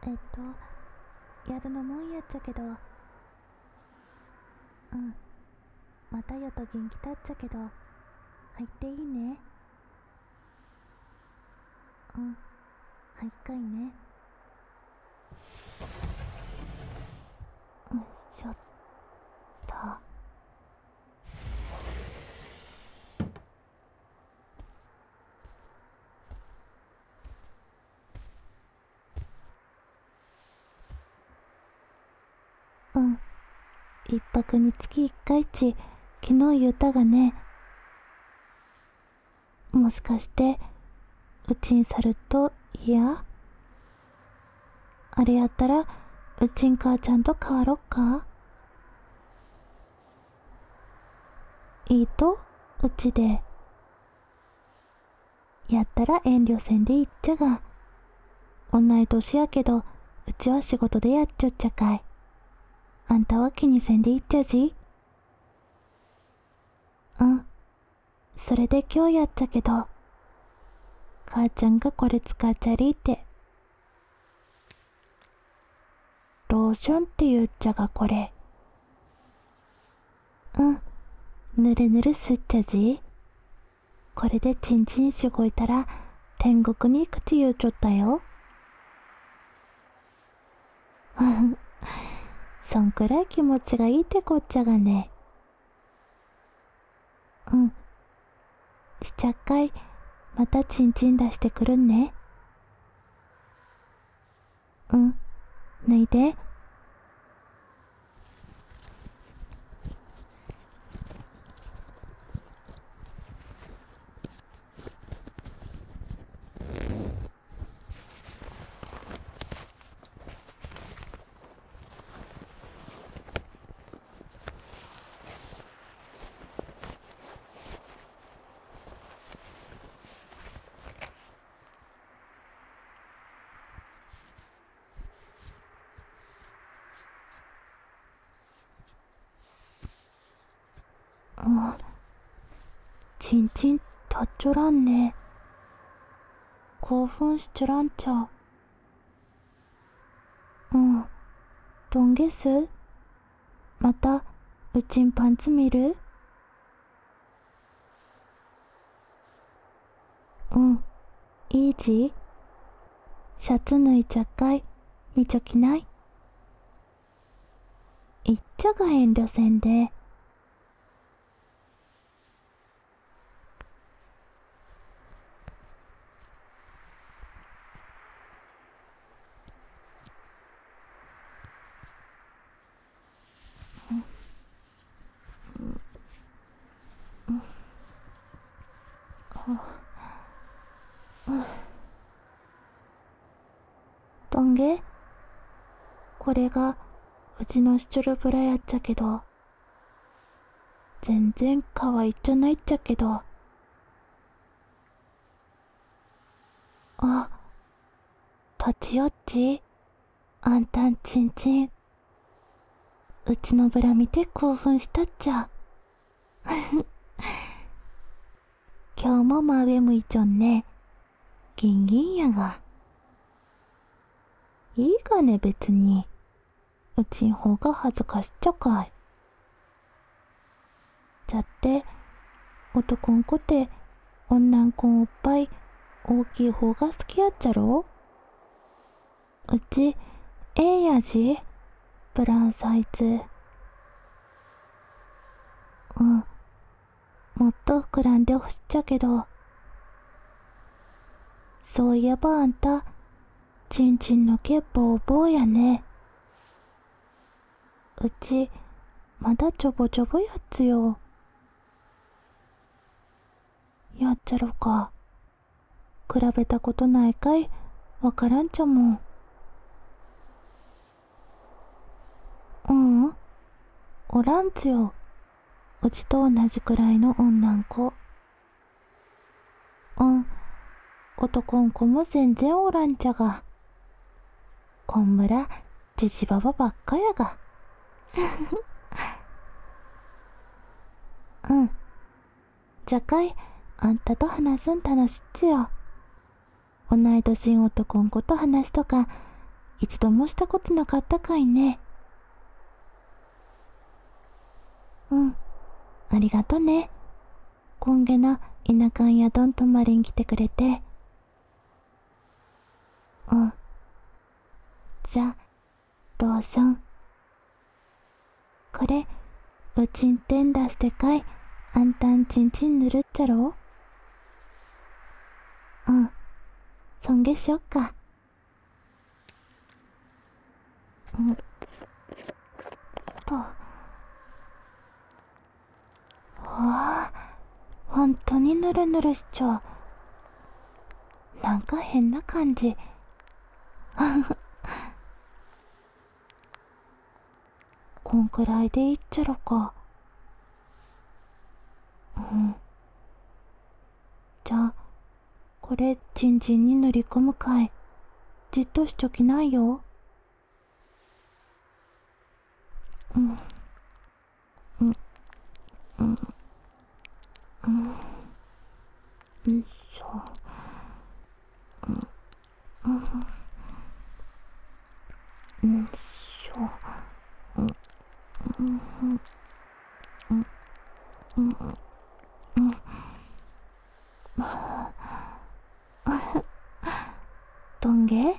宿のもんやっちゃけど、またよと元気たっちゃけど、入っていいね。はいっかいね。しょった。一泊につき一回ち、昨日言うたがね。もしかして、うちん去ると嫌？あれやったら、うちん母ちゃんと変わろっか？いいと？うちで。やったら遠慮せんでいっちゃが。同い年やけど、うちは仕事でやっちょっちゃかい。あんたは気にせんでいっちゃじ？それで今日やっちゃけど、母ちゃんがこれ使っちゃりって。ローションって言っちゃがこれ。ぬるぬるすっちゃじ。これでちんちんしごいたら天国に口言うちょったよ。そんくらい気持ちがいいってこっちゃがね。しちゃっかい、またちんちん出してくるんね。脱いで。ちんちん立っちょらんね。興奮しちょらんちゃ。どんげす？また、うちんパンツ見る？いいじ？シャツ脱いちゃっかい、見ちょきない？いっちゃが遠慮せんで。どんげ？これがうちのシチュルブラやっちゃけど、全然可愛いっちゃないっちゃけど。立ち寄っち？あんたんちんちん。うちのブラ見て興奮したっちゃ。今日も真上向いちょんね。ギンギンやが。いいがね別に。うちん方が恥ずかしっちゃかい。じゃって、男ん子って女ん子んおっぱい大きい方が好きやっちゃろ？うち、やじ？ブランサイズ。もっと膨らんでほしっちゃけど。そういえばあんた、ちんちんの毛ボーボーやね。うち、まだちょぼちょぼやっつよ。やっちゃろか。比べたことないかい、わからんちゃもん。おらんつよ。うちと同じくらいの女ん子。男ん子も全然おらんちゃが。こんむら、じじばばばっかやが。じゃかい、あんたと話すん楽しっちよ。同い年ん男ん子と話とか、 一度もしたことなかったかいね。ありがとね。今月な田舎ん宿ん泊まりに来てくれて。じゃ、ローション。これ、うちんてん出してかい、あんたんちんちん塗るっちゃろ。そんげしよっか。ほんとにぬるぬるしちょ。なんか変な感じ。こんくらいでいっちゃろか。じゃあ、これちんちんに塗り込むかい。じっとしちょきないよ。そう。そう。どんげ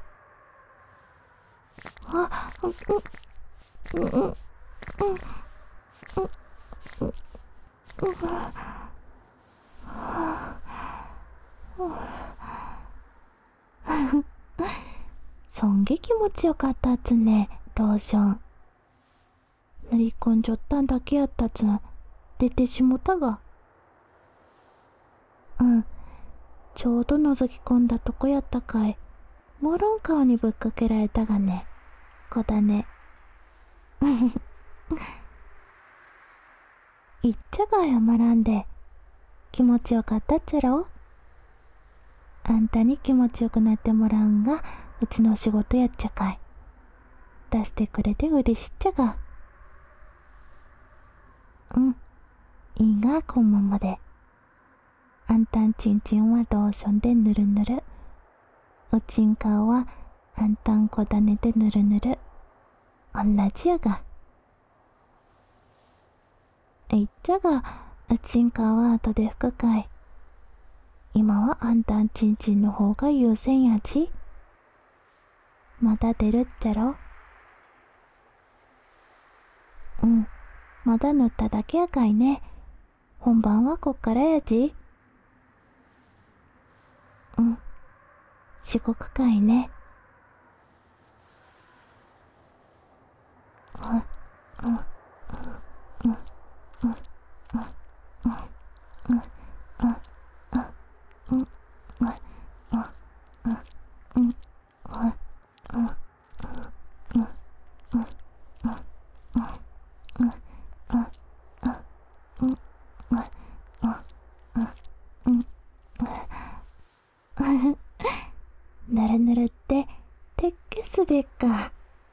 そんげ気持ちよかったっつね、ローション。塗り込んじょったんだけやったつん、出てしもたが。ちょうど覗き込んだとこやったかい。もろん顔にぶっかけられたがね。こだね。いっちゃが謝らんで。気持ちよかったっちゃろ。あんたに気持ちよくなってもらうんがうちの仕事やっちゃかい。出してくれて嬉しっちゃが。いいがこんままで。あんたんちんちんはローションでぬるぬる。うちん顔はあんたんこだねでぬるぬる。おんなじやが。いっちゃがうちん顔は後で拭くかい。今はあんたんちんちんの方が優先やち。まだ出るっちゃろ。まだ塗っただけやかいね。本番はこっからやち。しごくかいね。ぬるぬるっててっけすべっか。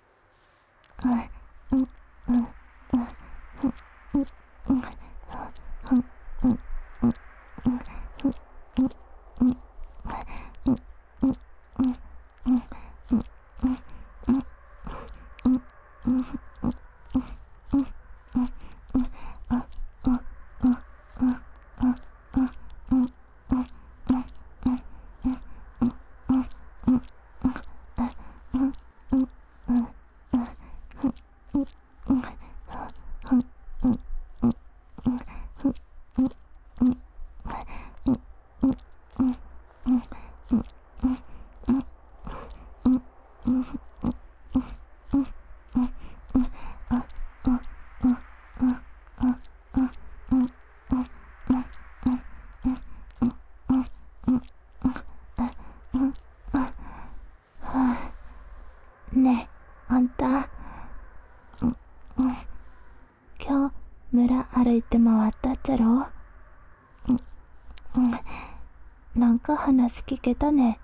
ねえ、あんた。今日村歩いて回ったっちゃろ。なんか話聞けたね。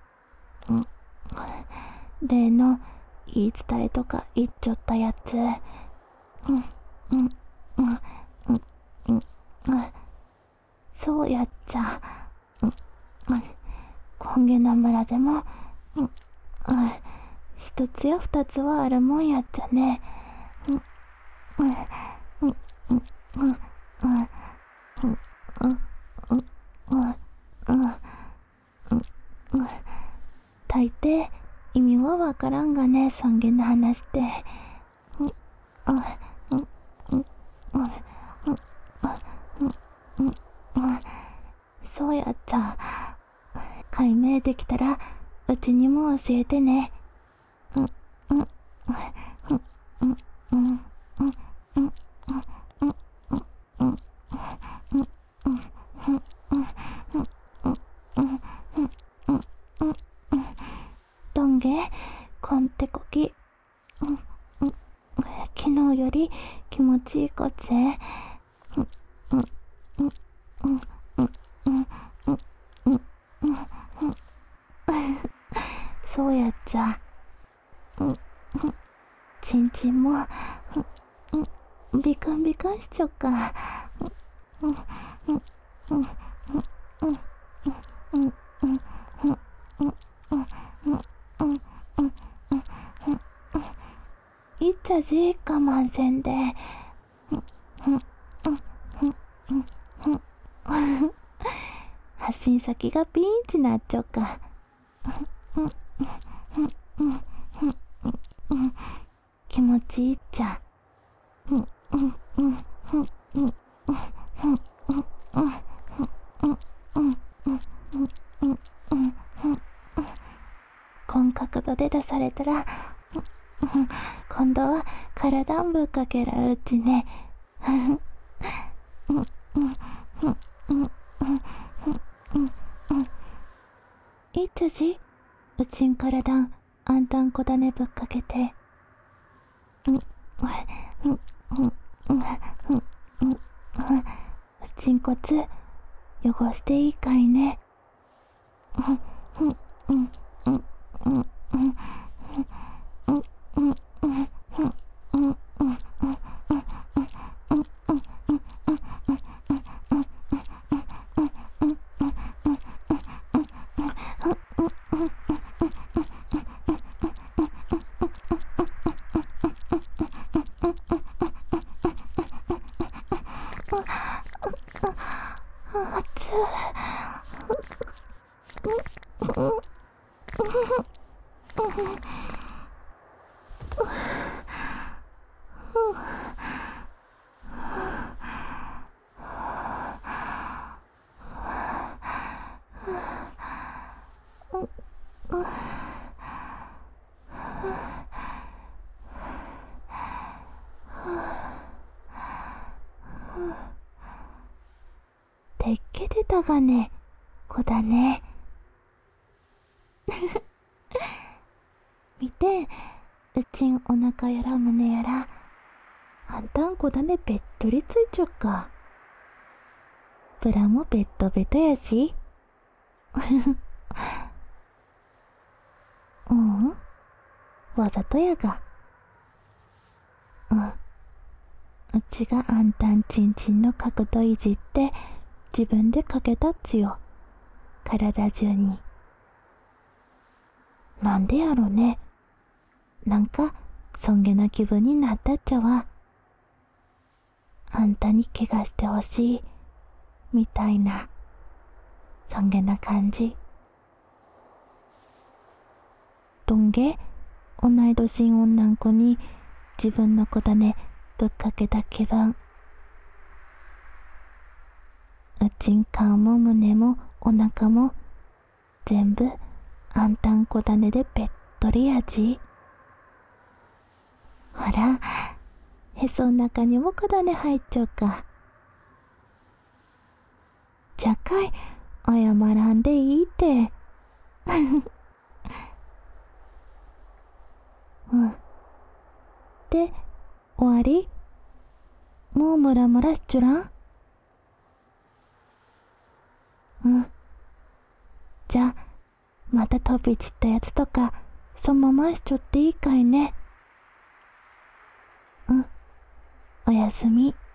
例の言い伝えとか言っちょったやつ。そうやっちゃ。今月の村でも、 一つや二つはあるもんやっちゃね。大抵意味はわからんがね、そんげな話って。そうやっちゃ。解明できたらうちにも教えてね。どんげこんてこき。昨日より気持ちいいこっぜ。そうやっちゃ。ちんちんもビクンビクンしちょっか。いっちゃじ我慢せんで。発信先がピンチなっちょか。気持ちいいっちゃ。こん角度で出されたら今度は体んぶっかけられるちね。いっちゃじうちん体んあんたんこだねぶっかけて。うちんこつ汚していいかいね。てっけてたがね、こだね。見て、うちんお腹やら胸やら、あんたんこだねべっとりついちょっか。ブラもベッドベトやし。わざとやが。うちがあんたんちんちんの角度いじって自分でかけたっちよ。体中に。なんでやろね。なんかそんげな気分になったっちゃわ。あんたに怪我してほしいみたいな、そんげな感じ。どんげ同い年女ん子に自分の子だねぶっかけた気分。うちん顔も胸もお腹も全部あんたんこだねでべっとりやじ。ほら、へそん中にもこだね入っちゃうか。じゃかい謝らんでいいって。で、終わり？もうムラムラしちょらん？じゃあ、また飛び散ったやつとか、そのまましちょっていいかいね。おやすみ。